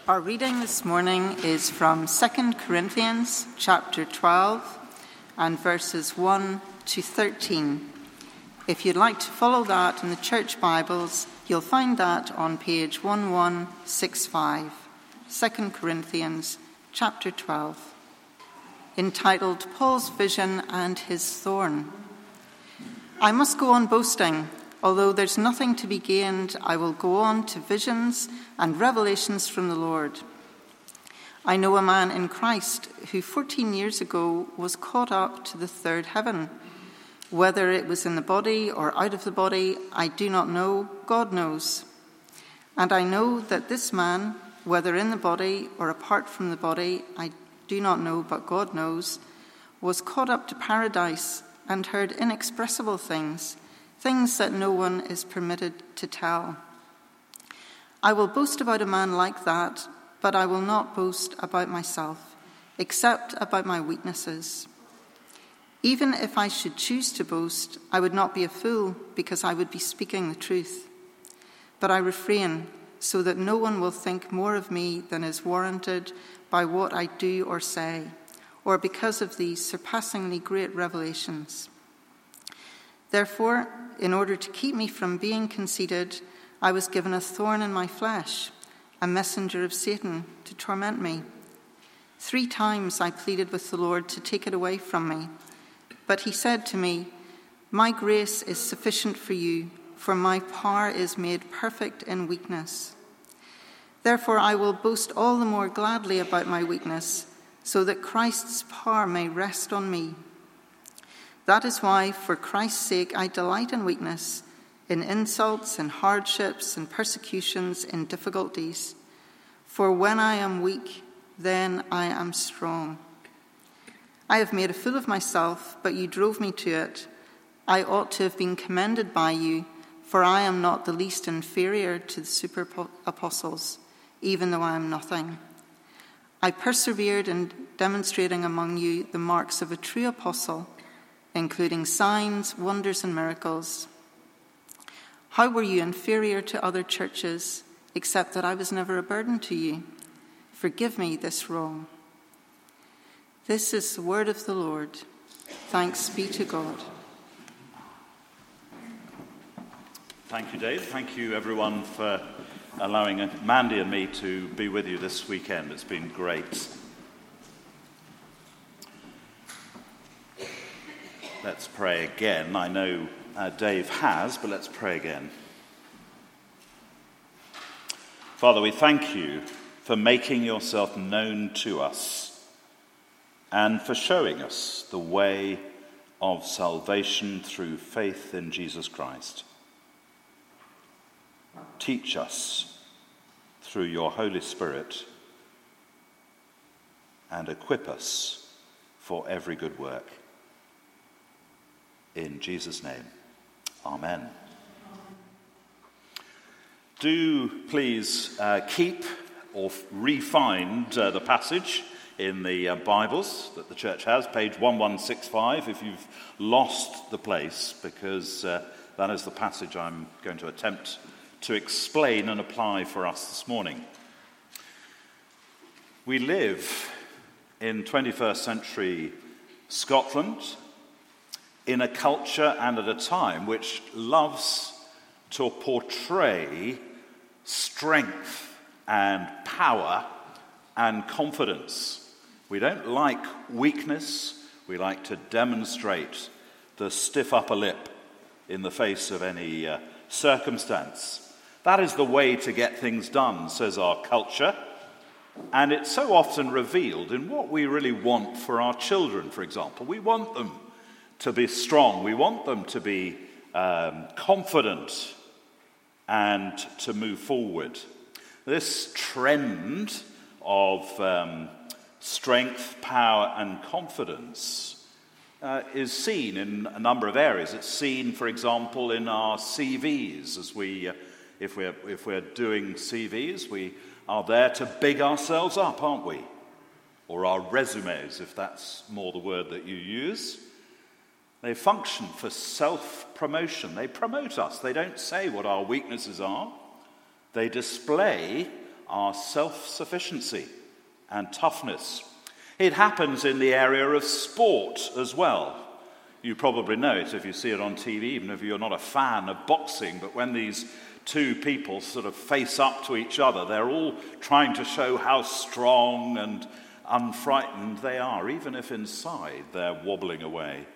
Our reading this morning is from 2 Corinthians chapter 12 and verses 1 to 13. If you'd like to follow that in the church Bibles, you'll find that on page 1165, 2 Corinthians chapter 12, entitled Paul's Vision and His Thorn. I must go on boasting. Although there's nothing to be gained, I will go on to visions and revelations from the Lord. I know a man in Christ who 14 years ago was caught up to the third heaven. Whether it was in the body or out of the body, I do not know. God knows. And I know that this man, whether in the body or apart from the body, I do not know, but God knows, was caught up to paradise and heard inexpressible things that no one is permitted to tell. I will boast about a man like that, but I will not boast about myself, except about my weaknesses. Even if I should choose to boast, I would not be a fool, because I would be speaking the truth. But I refrain, so that no one will think more of me than is warranted by what I do or say, or because of these surpassingly great revelations. Therefore, in order to keep me from being conceited, I was given a thorn in my flesh, a messenger of Satan to torment me. 3 times I pleaded with the Lord to take it away from me. But he said to me, "My grace is sufficient for you, for my power is made perfect in weakness. Therefore I will boast all the more gladly about my weakness, so that Christ's power may rest on me. That is why, for Christ's sake, I delight in weakness, in insults, in hardships, in persecutions, in difficulties. For when I am weak, then I am strong. I have made a fool of myself, but you drove me to it. I ought to have been commended by you, for I am not the least inferior to the super apostles, even though I am nothing. I persevered in demonstrating among you the marks of a true apostle, including signs, wonders, and miracles. How were you inferior to other churches, except that I was never a burden to you? Forgive me this wrong." This is the word of the Lord. Thanks be to God. Thank you, Dave. Thank you, everyone, for allowing Mandy and me to be with you this weekend. It's been great. Let's pray again. I know Dave has, but let's pray again. Father, we thank you for making yourself known to us and for showing us the way of salvation through faith in Jesus Christ. Teach us through your Holy Spirit and equip us for every good work. In Jesus' name, amen. Do please keep or re-find the passage in the Bibles that the church has, page 1165, if you've lost the place, because that is the passage I'm going to attempt to explain and apply for us this morning. We live in 21st century Scotland, in a culture and at a time which loves to portray strength and power and confidence. We don't like weakness. We like to demonstrate the stiff upper lip in the face of any circumstance. That is the way to get things done, says our culture. And it's so often revealed in what we really want for our children, for example. We want them to be strong. We want them to be confident and to move forward. This trend of strength, power, and confidence is seen in a number of areas. It's seen, for example, in our CVs. As if we're doing CVs, we are there to big ourselves up, aren't we? Or our resumes, if that's more the word that you use. They function for self-promotion. They promote us. They don't say what our weaknesses are. They display are self-sufficiency and toughness. It happens in the area of sport as well. You probably know it if you see it on TV, even if you're not a fan of boxing, but when these two people sort of face up to each other, they're all trying to show how strong and unfrightened they are, even if inside they're wobbling away.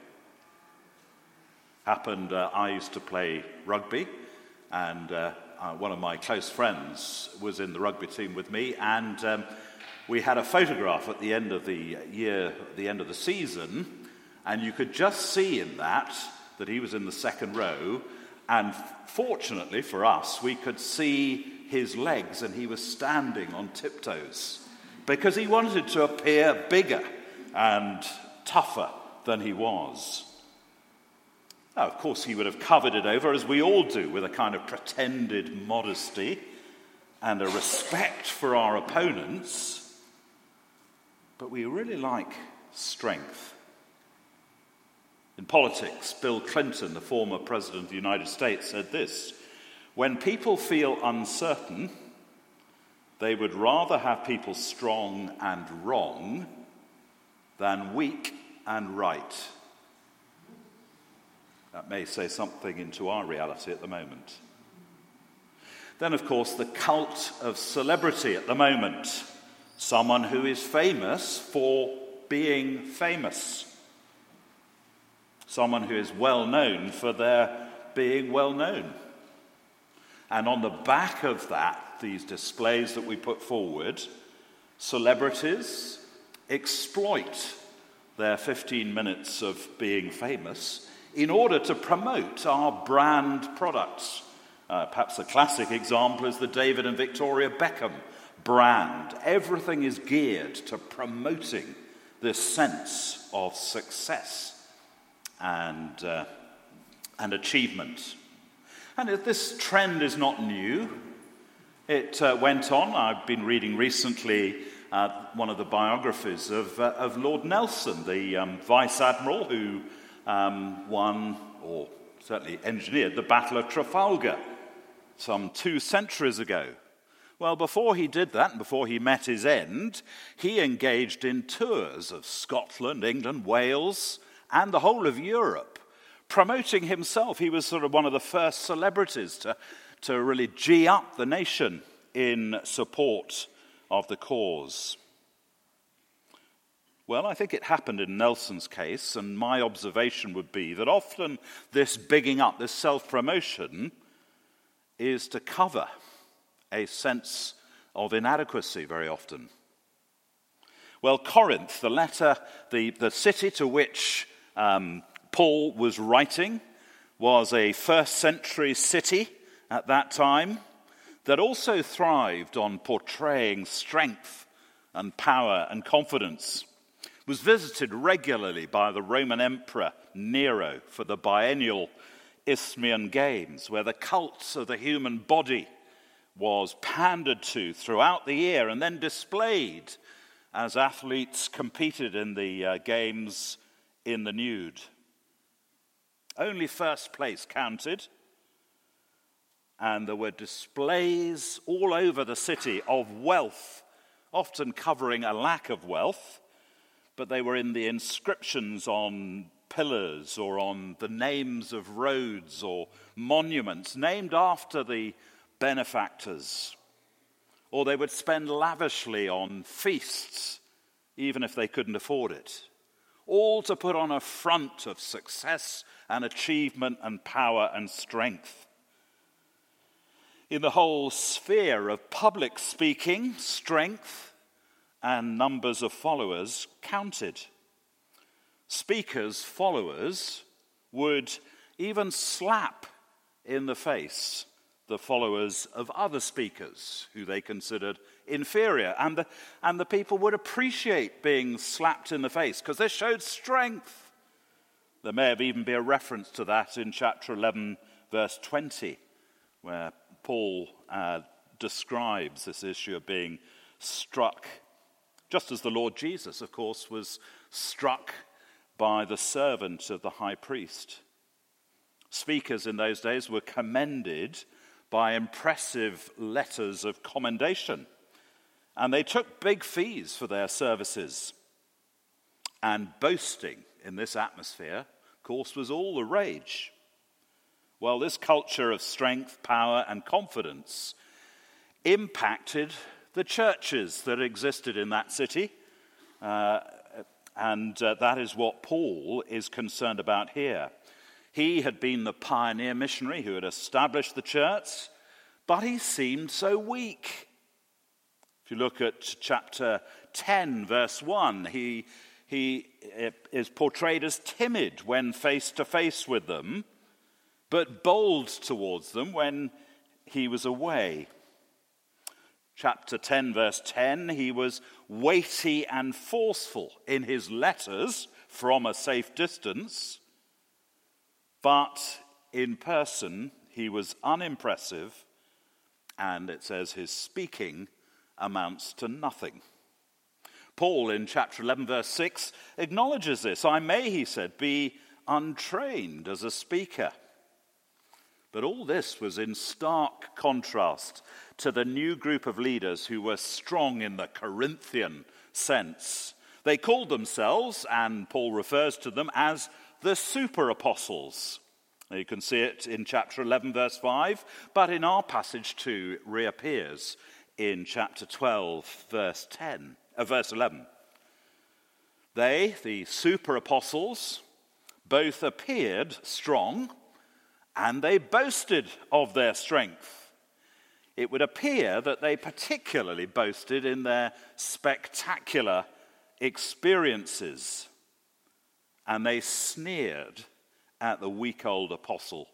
I used to play rugby, and one of my close friends was in the rugby team with me, and we had a photograph at the end of the year, at the end of the season, and you could just see in that he was in the second row, and fortunately for us, we could see his legs, and he was standing on tiptoes because he wanted to appear bigger and tougher than he was. Now, of course, he would have covered it over, as we all do, with a kind of pretended modesty and a respect for our opponents. But we really like strength. In politics, Bill Clinton, the former president of the United States, said this: "When people feel uncertain, they would rather have people strong and wrong than weak and right." That may say something into our reality at the moment. Then, of course, the cult of celebrity at the moment. Someone who is famous for being famous. Someone who is well known for their being well known. And on the back of that, these displays that we put forward, celebrities exploit their 15 minutes of being famous in order to promote our brand products. Perhaps a classic example is the David and Victoria Beckham brand. Everything is geared to promoting this sense of success and achievement. And this trend is not new. It went on. I've been reading recently one of the biographies of Lord Nelson, the Vice Admiral who won, or certainly engineered, the Battle of Trafalgar some 2 centuries ago. Well, before he did that, and before he met his end, he engaged in tours of Scotland, England, Wales, and the whole of Europe, promoting himself. He was sort of one of the first celebrities to really gee up the nation in support of the cause. Well, I think it happened in Nelson's case, and my observation would be that often this bigging up, this self-promotion, is to cover a sense of inadequacy very often. Well, Corinth, the city to which Paul was writing, was a first-century city at that time that also thrived on portraying strength and power and confidence. Was visited regularly by the Roman Emperor Nero for the biennial Isthmian Games, where the cult of the human body was pandered to throughout the year and then displayed as athletes competed in the games in the nude. Only first place counted, and there were displays all over the city of wealth, often covering a lack of wealth, but they were in the inscriptions on pillars or on the names of roads or monuments named after the benefactors. Or they would spend lavishly on feasts, even if they couldn't afford it. All to put on a front of success and achievement and power and strength. In the whole sphere of public speaking, strength and numbers of followers counted. Speakers' followers would even slap in the face the followers of other speakers who they considered inferior. And the people would appreciate being slapped in the face because this showed strength. There may have even been a reference to that in chapter 11, verse 20, where Paul describes this issue of being struck, just as the Lord Jesus, of course, was struck by the servant of the high priest. Speakers in those days were commended by impressive letters of commendation. And they took big fees for their services. And boasting in this atmosphere, of course, was all the rage. Well, this culture of strength, power, and confidence impacted the churches that existed in that city. And that is what Paul is concerned about here. He had been the pioneer missionary who had established the church, but he seemed so weak. If you look at chapter 10, verse 1, he is portrayed as timid when face to face with them, but bold towards them when he was away. Chapter 10, verse 10, he was weighty and forceful in his letters from a safe distance, but in person he was unimpressive, and it says his speaking amounts to nothing. Paul in chapter 11, verse 6 acknowledges this. I may, he said, be untrained as a speaker. But all this was in stark contrast to the new group of leaders who were strong in the Corinthian sense. They called themselves, and Paul refers to them as the super apostles. You can see it in chapter 11, verse 5, but in our passage too it reappears in chapter 12, verse 11. They, the super apostles, both appeared strong, and they boasted of their strength. It would appear that they particularly boasted in their spectacular experiences, and they sneered at the weak old apostle.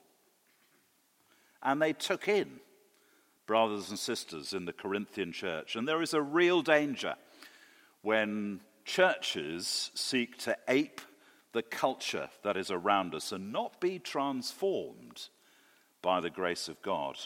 And they took in brothers and sisters in the Corinthian church. And there is a real danger when churches seek to ape the culture that is around us and not be transformed by the grace of God.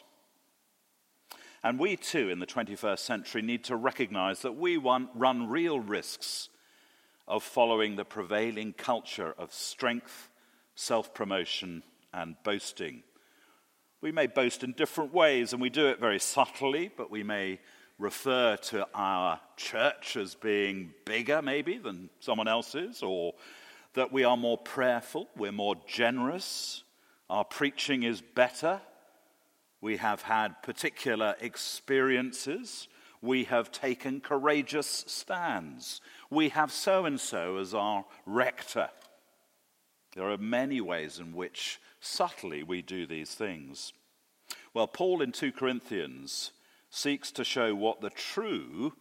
And we too in the 21st century need to recognize that we run real risks of following the prevailing culture of strength, self-promotion, and boasting. We may boast in different ways, and we do it very subtly, but we may refer to our church as being bigger maybe than someone else's, or that we are more prayerful, we're more generous, our preaching is better, we have had particular experiences, we have taken courageous stands, we have so-and-so as our rector. There are many ways in which subtly we do these things. Well, Paul in 2 Corinthians seeks to show what the true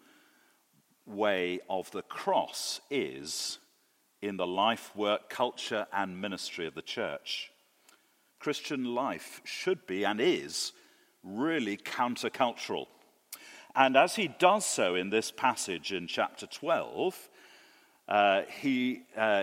way of the cross is in the life, work, culture, and ministry of the church. Christian life should be and is really countercultural. And as he does so in this passage in chapter 12, he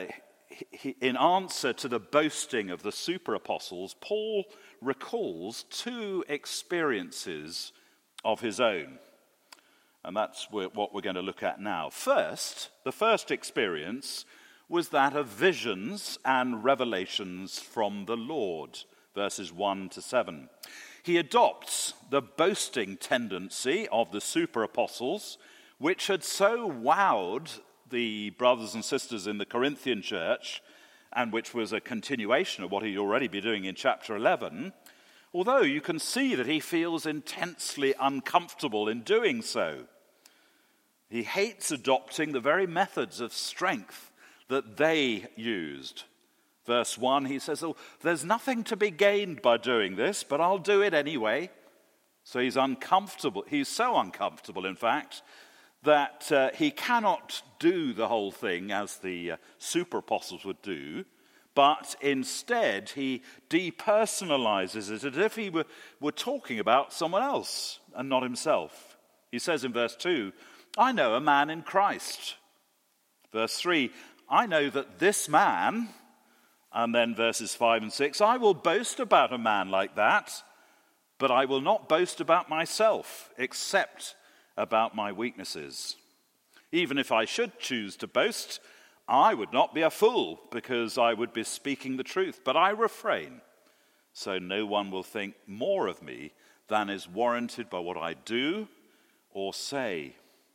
in answer to the boasting of the super apostles, Paul recalls two experiences of his own. And that's what we're going to look at now. First, the first experience was that of visions and revelations from the Lord, verses 1 to 7. He adopts the boasting tendency of the super apostles, which had so wowed the brothers and sisters in the Corinthian church, and which was a continuation of what he'd already been doing in chapter 11, although you can see that he feels intensely uncomfortable in doing so. He hates adopting the very methods of strength that they used. Verse 1, he says, there's nothing to be gained by doing this, but I'll do it anyway. So he's uncomfortable. He's so uncomfortable, in fact, that he cannot do the whole thing as the super apostles would do, but instead he depersonalizes it as if he were talking about someone else and not himself. He says in verse 2, I know a man in Christ. Verse 3, I know that this man, and then verses 5 and 6, I will boast about a man like that, but I will not boast about myself, except about my weaknesses. Even if I should choose to boast, I would not be a fool, because I would be speaking the truth, but I refrain, so no one will think more of me than is warranted by what I do or say.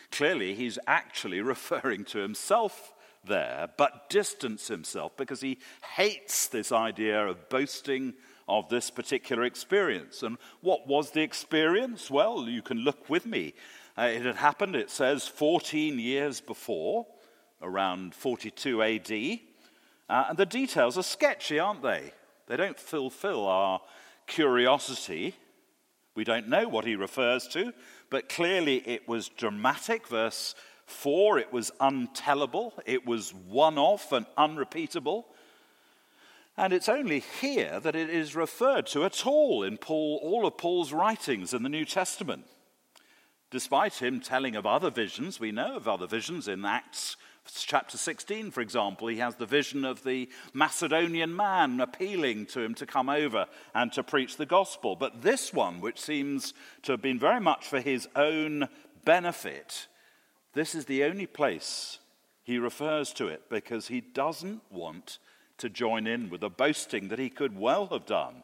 Clearly, he's actually referring to himself there, but distance himself because he hates this idea of boasting of this particular experience. And what was the experience? Well, you can look with me. It had happened, it says, 14 years before, around 42 AD. And the details are sketchy, aren't they? They don't fulfill our curiosity. We don't know what he refers to, but clearly it was dramatic. Verse 4, it was untellable, it was one-off and unrepeatable. And it's only here that it is referred to at all in all of Paul's writings in the New Testament. Despite him telling of other visions, we know of other visions in Acts chapter 16, for example. He has the vision of the Macedonian man appealing to him to come over and to preach the gospel. But this one, which seems to have been very much for his own benefit, this is the only place he refers to it because he doesn't want to join in with the boasting that he could well have done.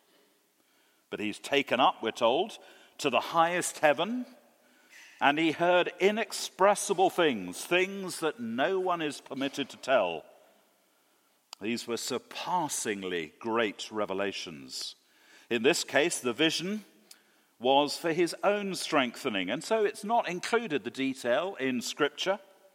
But he's taken up, we're told, to the highest heaven, and he heard inexpressible things that no one is permitted to tell. These were surpassingly great revelations. In this case, the vision was for his own strengthening, and so it's not included, the detail, in Scripture.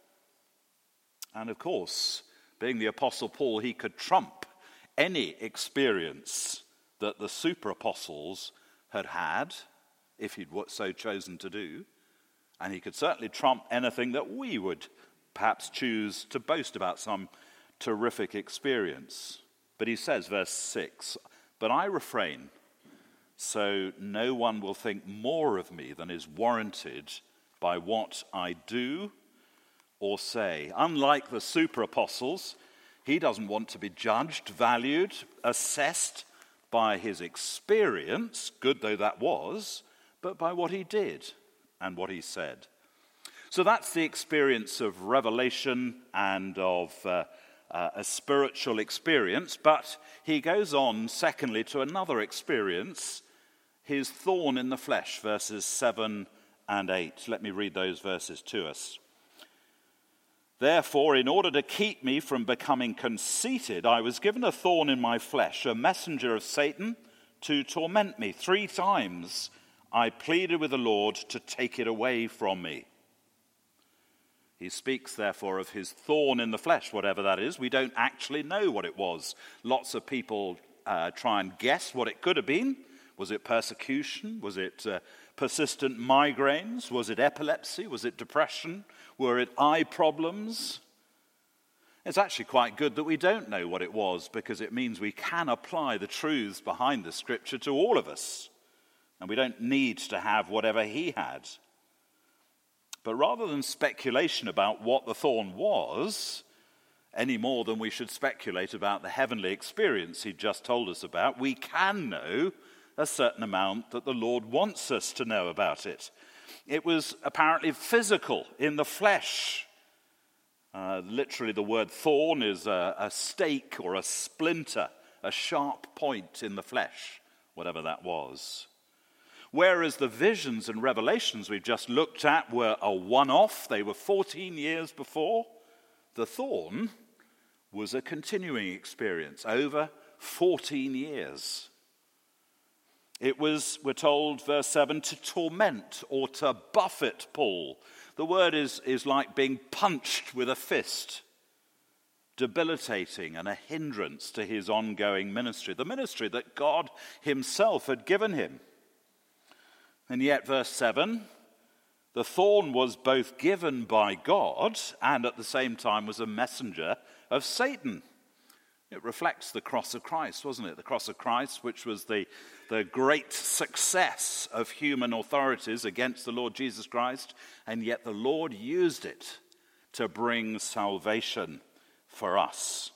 And of course, being the Apostle Paul, he could trump any experience that the super apostles had had, if he'd so chosen to do. And he could certainly trump anything that we would perhaps choose to boast about, some terrific experience. But he says, verse 6, "But I refrain, so no one will think more of me than is warranted by what I do or say." Unlike the super apostles, he doesn't want to be judged, valued, assessed by his experience, good though that was, but by what he did and what he said. So that's the experience of revelation and of a spiritual experience. But he goes on, secondly, to another experience, his thorn in the flesh, verses 7 and 8. Let me read those verses to us. "Therefore, in order to keep me from becoming conceited, I was given a thorn in my flesh, a messenger of Satan to torment me. 3 times I pleaded with the Lord to take it away from me." He speaks, therefore, of his thorn in the flesh, whatever that is. We don't actually know what it was. Lots of people try and guess what it could have been. Was it persecution? Was it persistent migraines? Was it epilepsy? Was it depression? Were it eye problems? It's actually quite good that we don't know what it was, because it means we can apply the truths behind the Scripture to all of us. And we don't need to have whatever he had. But rather than speculation about what the thorn was, any more than we should speculate about the heavenly experience he just told us about, we can know a certain amount that the Lord wants us to know about it. It was apparently physical, in the flesh. Literally, the word thorn is a stake or a splinter, a sharp point in the flesh, whatever that was. Whereas the visions and revelations we've just looked at were a one-off, they were 14 years before, the thorn was a continuing experience over 14 years. It was, we're told, verse 7, to torment or to buffet Paul. The word is like being punched with a fist, debilitating and a hindrance to his ongoing ministry, the ministry that God himself had given him. And yet, verse 7, the thorn was both given by God and at the same time was a messenger of Satan. It reflects the cross of Christ, wasn't it? The cross of Christ, which was the great success of human authorities against the Lord Jesus Christ, and yet the Lord used it to bring salvation for us.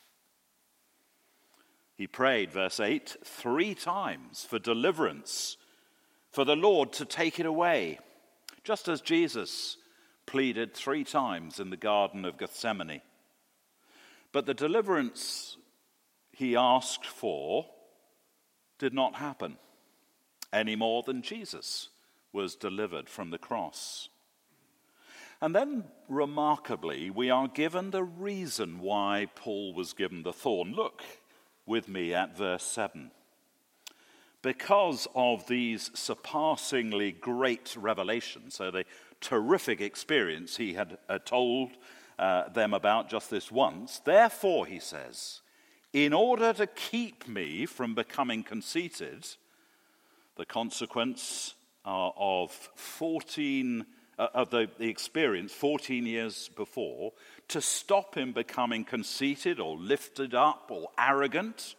He prayed, verse 8, 3 times for deliverance, for the Lord to take it away, just as Jesus pleaded 3 times in the Garden of Gethsemane. But the deliverance he asked for did not happen any more than Jesus was delivered from the cross. And then, remarkably, we are given the reason why Paul was given the thorn. Look with me at verse 7. Because of these surpassingly great revelations, so the terrific experience he had told them about just this once, therefore, he says, in order to keep me from becoming conceited, the consequence of the experience 14 years before, to stop him becoming conceited or lifted up or arrogant.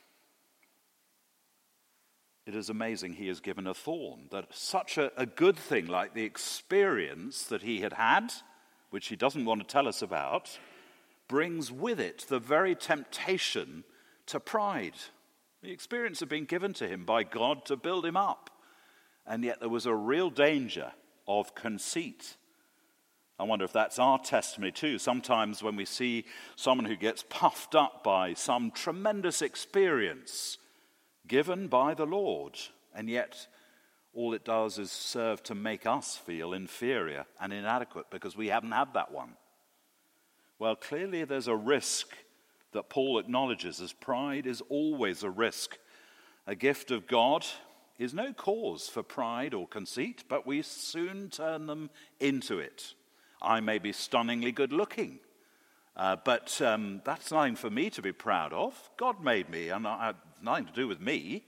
It is amazing he is given a thorn, that such a good thing like the experience that he had, which he doesn't want to tell us about, brings with it the very temptation to pride. The experience had been given to him by God to build him up, and yet there was a real danger of conceit. I wonder if that's our testimony too. Sometimes when we see someone who gets puffed up by some tremendous experience given by the Lord, and yet all it does is serve to make us feel inferior and inadequate because we haven't had that one. Well, clearly there's a risk that Paul acknowledges, as pride is always a risk. A gift of God is no cause for pride or conceit, but we soon turn them into it. I may be stunningly good looking, but that's nothing for me to be proud of. God made me, and it had nothing to do with me.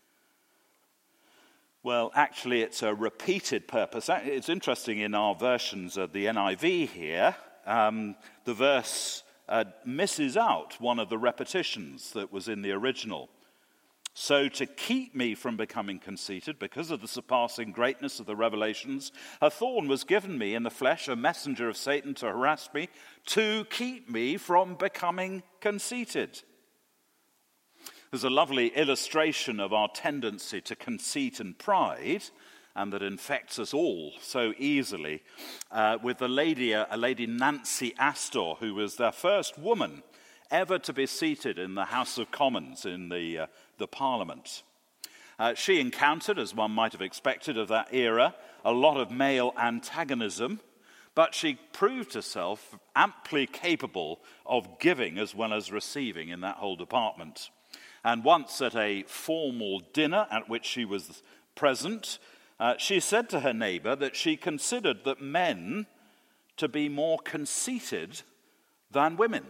Well, actually, it's a repeated purpose. It's interesting in our versions of the NIV here, the verse misses out one of the repetitions that was in the original. So to keep me from becoming conceited, because of the surpassing greatness of the revelations, a thorn was given me in the flesh, a messenger of Satan to harass me, to keep me from becoming conceited. There's a lovely illustration of our tendency to conceit and pride, and that infects us all so easily, with a lady Nancy Astor, who was the first woman ever to be seated in the House of Commons in the Parliament. She encountered, as one might have expected of that era, a lot of male antagonism, but she proved herself amply capable of giving as well as receiving in that whole department. And once at a formal dinner at which she was present, she said to her neighbor that she considered that men to be more conceited than women.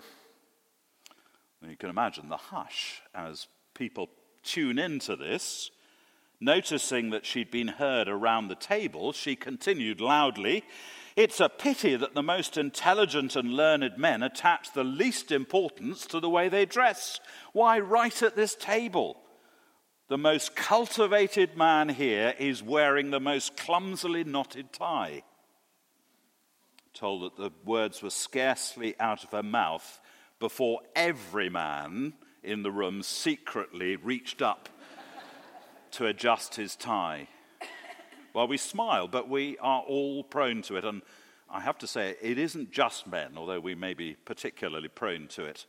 And you can imagine the hush as people tune into this. Noticing that she'd been heard around the table, she continued loudly, "It's a pity that the most intelligent and learned men attach the least importance to the way they dress. Why, right at this table, the most cultivated man here is wearing the most clumsily knotted tie." Told that the words were scarcely out of her mouth before every man in the room secretly reached up to adjust his tie. Well, we smile, but we are all prone to it. And I have to say, it isn't just men, although we may be particularly prone to it.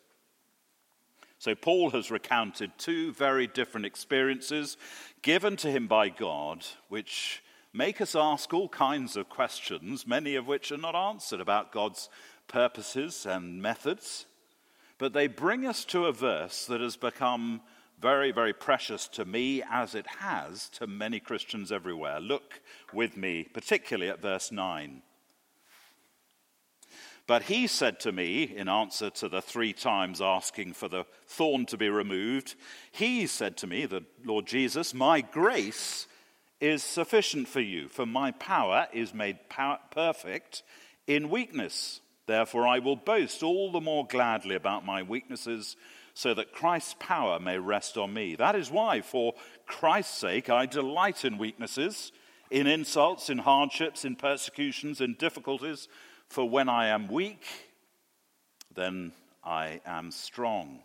So Paul has recounted two very different experiences given to him by God, which make us ask all kinds of questions, many of which are not answered about God's purposes and methods. But they bring us to a verse that has become very, very precious to me, as it has to many Christians everywhere. Look with me, particularly at verse 9. "But he said to me," in answer to the 3 times asking for the thorn to be removed, "he said to me," the Lord Jesus, "my grace is sufficient for you, for my power is made perfect in weakness. Therefore I will boast all the more gladly about my weaknesses, so that Christ's power may rest on me. That is why, for Christ's sake, I delight in weaknesses, in insults, in hardships, in persecutions, in difficulties. For when I am weak, then I am strong."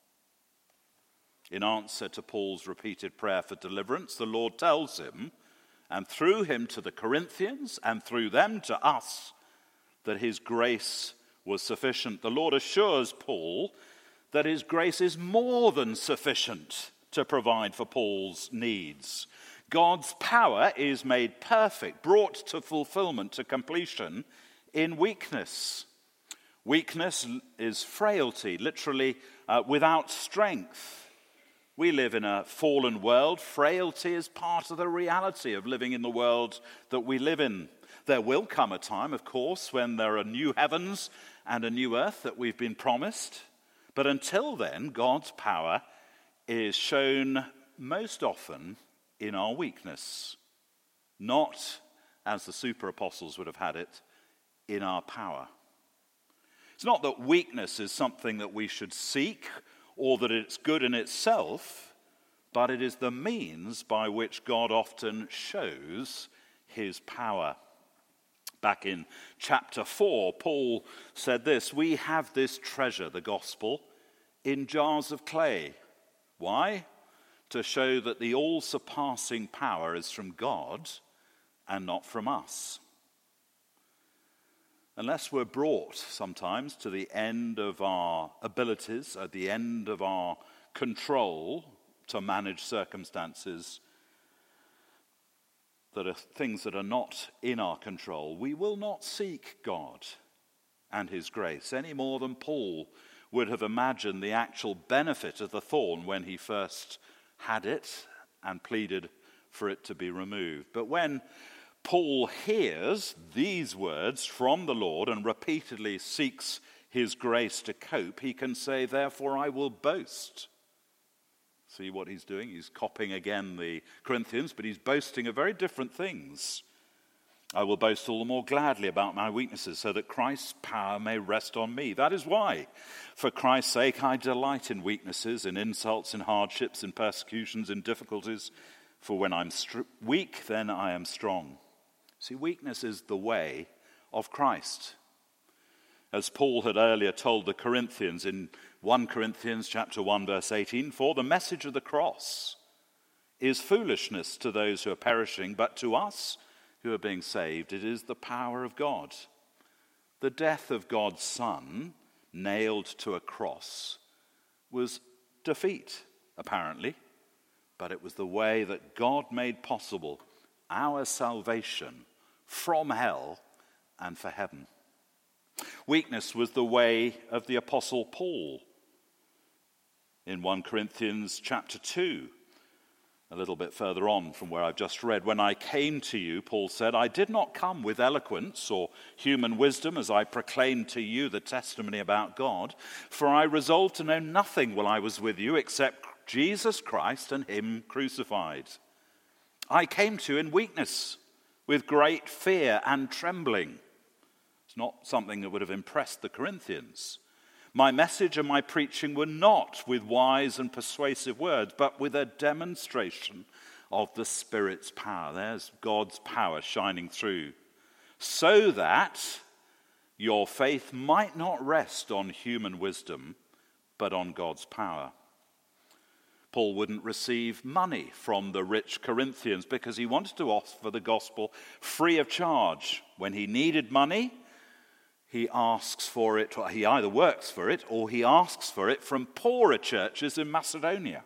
In answer to Paul's repeated prayer for deliverance, the Lord tells him, and through him to the Corinthians, and through them to us, that his grace was sufficient. The Lord assures Paul that his grace is more than sufficient to provide for Paul's needs. God's power is made perfect, brought to fulfillment, to completion, in weakness. Weakness is frailty, literally without strength. We live in a fallen world. Frailty is part of the reality of living in the world that we live in. There will come a time, of course, when there are new heavens and a new earth that we've been promised. But until then, God's power is shown most often in our weakness, not, as the super apostles would have had it, in our power. It's not that weakness is something that we should seek or that it's good in itself, but it is the means by which God often shows his power. Back in chapter 4, Paul said this: "We have this treasure, the gospel, in jars of clay." Why? To show that the all-surpassing power is from God and not from us. Unless we're brought sometimes to the end of our abilities, at the end of our control to manage circumstances that are things that are not in our control, we will not seek God and his grace any more than Paul would have imagined the actual benefit of the thorn when he first had it and pleaded for it to be removed. But when Paul hears these words from the Lord and repeatedly seeks his grace to cope, he can say, "Therefore I will boast." See what he's doing? He's copying again the Corinthians, but he's boasting of very different things. "I will boast all the more gladly about my weaknesses, so that Christ's power may rest on me. That is why, for Christ's sake, I delight in weaknesses, in insults, in hardships, in persecutions, in difficulties. For when I'm weak, then I am strong." See, weakness is the way of Christ. As Paul had earlier told the Corinthians in 1 Corinthians chapter 1, verse 18, "For the message of the cross is foolishness to those who are perishing, but to us who are being saved, it is the power of God." The death of God's Son, nailed to a cross, was defeat, apparently, but it was the way that God made possible our salvation from hell and for heaven. Weakness was the way of the Apostle Paul. In 1 Corinthians chapter 2, a little bit further on from where I've just read, "When I came to you," Paul said, "I did not come with eloquence or human wisdom as I proclaimed to you the testimony about God, for I resolved to know nothing while I was with you except Jesus Christ and him crucified. I came to you in weakness, with great fear and trembling." It's not something that would have impressed the Corinthians. "My message and my preaching were not with wise and persuasive words, but with a demonstration of the Spirit's power." There's God's power shining through. "So that your faith might not rest on human wisdom, but on God's power." Paul wouldn't receive money from the rich Corinthians because he wanted to offer the gospel free of charge. When he needed money, he asks for it, or he either works for it or he asks for it from poorer churches in Macedonia.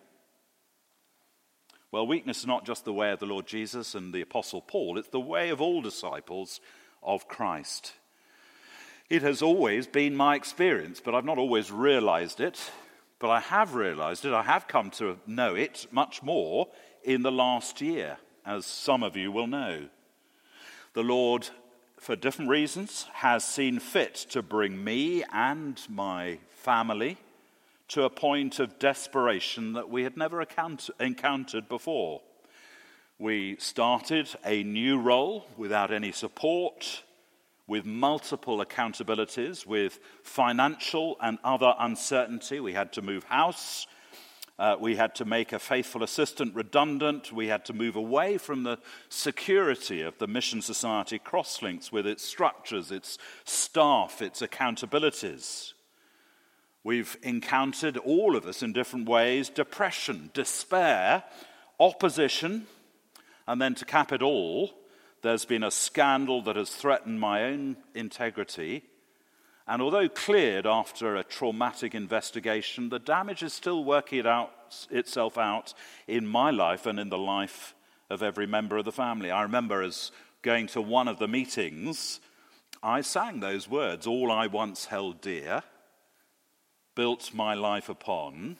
Well, weakness is not just the way of the Lord Jesus and the Apostle Paul, it's the way of all disciples of Christ. It has always been my experience, but I've not always realized it. But I have realized it, I have come to know it much more in the last year, as some of you will know. The Lord, for different reasons, has seen fit to bring me and my family to a point of desperation that we had never encountered before. We started a new role without any support, with multiple accountabilities, with financial and other uncertainty. We had to move house. We had to make a faithful assistant redundant. We had to move away from the security of the Mission Society Crosslinks with its structures, its staff, its accountabilities. We've encountered, all of us in different ways, depression, despair, opposition, and then to cap it all, there's been a scandal that has threatened my own integrity. And although cleared after a traumatic investigation, the damage is still working itself out in my life and in the life of every member of the family. I remember as going to one of the meetings, I sang those words, all I once held dear, built my life upon.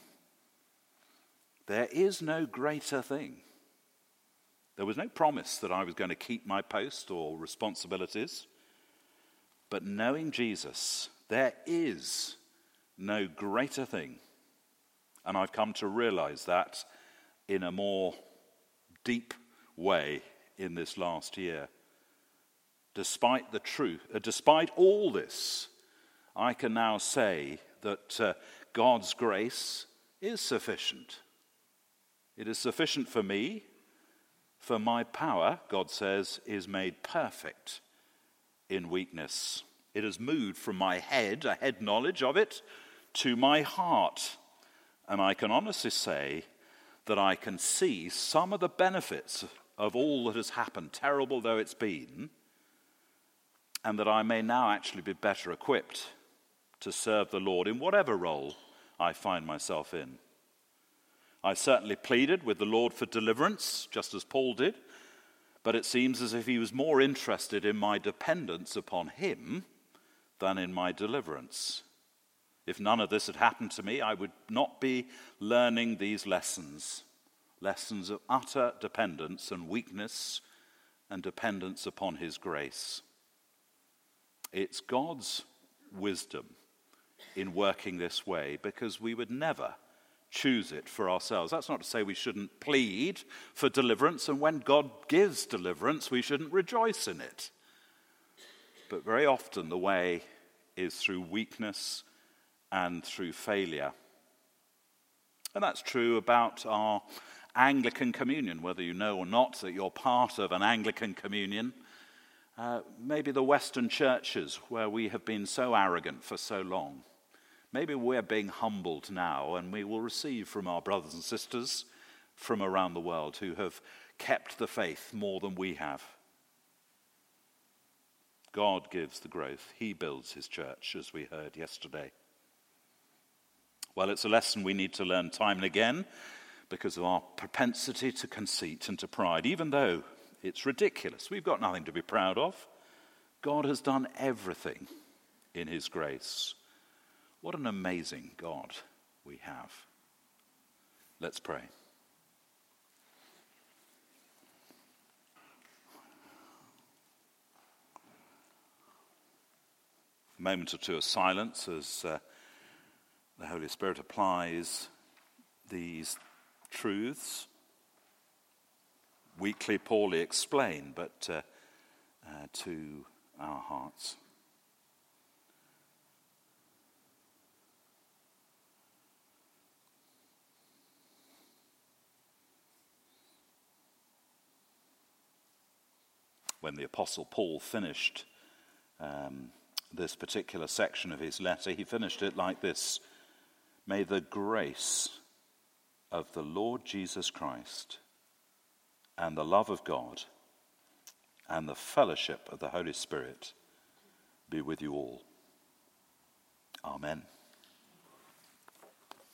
There is no greater thing. There was no promise that I was going to keep my post or responsibilities. But knowing Jesus, there is no greater thing. And I've come to realize that in a more deep way in this last year. Despite the truth, despite all this, I can now say that God's grace is sufficient. It is sufficient for me, for my power, God says, is made perfect in weakness. It has moved from my head, a head knowledge of it, to my heart. And I can honestly say that I can see some of the benefits of all that has happened, terrible though it's been, and that I may now actually be better equipped to serve the Lord in whatever role I find myself in. I certainly pleaded with the Lord for deliverance, just as Paul did, but it seems as if he was more interested in my dependence upon him than in my deliverance. If none of this had happened to me, I would not be learning these lessons of utter dependence and weakness and dependence upon his grace. It's God's wisdom in working this way, because we would never choose it for ourselves. That's not to say we shouldn't plead for deliverance, and when God gives deliverance, we shouldn't rejoice in it. But very often the way is through weakness and through failure. And that's true about our Anglican communion, whether you know or not that you're part of an Anglican communion. Maybe the Western churches where we have been so arrogant for so long. Maybe we're being humbled now, and we will receive from our brothers and sisters from around the world who have kept the faith more than we have. God gives the growth. He builds his church, as we heard yesterday. Well, it's a lesson we need to learn time and again because of our propensity to conceit and to pride, even though it's ridiculous. We've got nothing to be proud of. God has done everything in his grace. What an amazing God we have. Let's pray. A moment or two of silence as the Holy Spirit applies these truths, weakly, poorly explained, but to our hearts. When the Apostle Paul finished this particular section of his letter, he finished it like this: May the grace of the Lord Jesus Christ and the love of God and the fellowship of the Holy Spirit be with you all. Amen.